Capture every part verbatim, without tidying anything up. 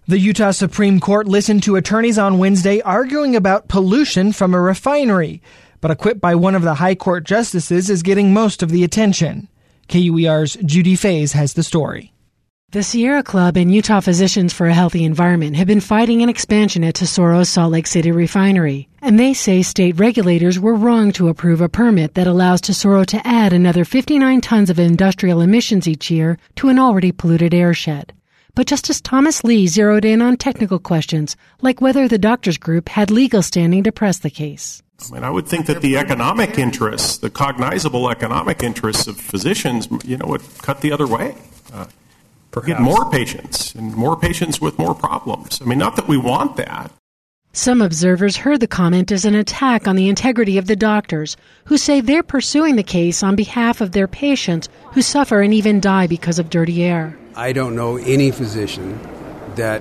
The Utah Supreme Court listened to attorneys on Wednesday arguing about pollution from a refinery, but a quip by one of the High Court justices is getting most of the attention. K U E R's Judy Faze has the story. The Sierra Club and Utah Physicians for a Healthy Environment have been fighting an expansion at Tesoro's Salt Lake City refinery, and they say state regulators were wrong to approve a permit that allows Tesoro to add another fifty-nine tons of industrial emissions each year to an already polluted airshed. But Justice Thomas Lee zeroed in on technical questions, like whether the doctors group had legal standing to press the case. I mean, I would think that the economic interests, the cognizable economic interests of physicians, you know, would cut the other way. Uh, Get more patients, and more patients with more problems. I mean, not that we want that. Some observers heard the comment as an attack on the integrity of the doctors, who say they're pursuing the case on behalf of their patients who suffer and even die because of dirty air. I don't know any physician that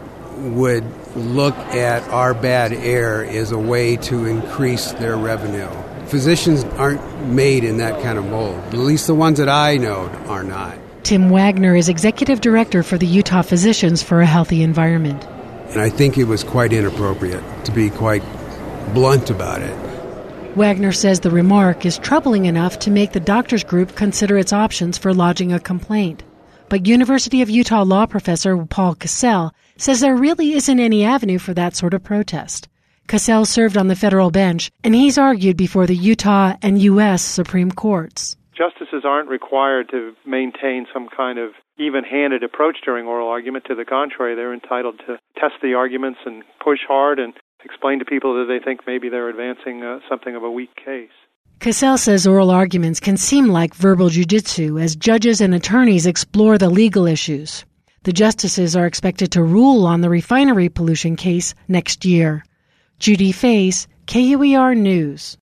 would look at our bad air as a way to increase their revenue. Physicians aren't made in that kind of mold. At least the ones that I know are not. Tim Wagner is executive director for the Utah Physicians for a Healthy Environment. And I think it was quite inappropriate, to be quite blunt about it. Wagner says the remark is troubling enough to make the doctors group consider its options for lodging a complaint. But University of Utah law professor Paul Cassell says there really isn't any avenue for that sort of protest. Cassell served on the federal bench, and he's argued before the Utah and U S Supreme Courts. Justices aren't required to maintain some kind of even-handed approach during oral argument. To the contrary, they're entitled to test the arguments and push hard and explain to people that they think maybe they're advancing uh, something of a weak case. Cassell says oral arguments can seem like verbal jiu-jitsu as judges and attorneys explore the legal issues. The justices are expected to rule on the refinery pollution case next year. Judy Faze, K U E R News.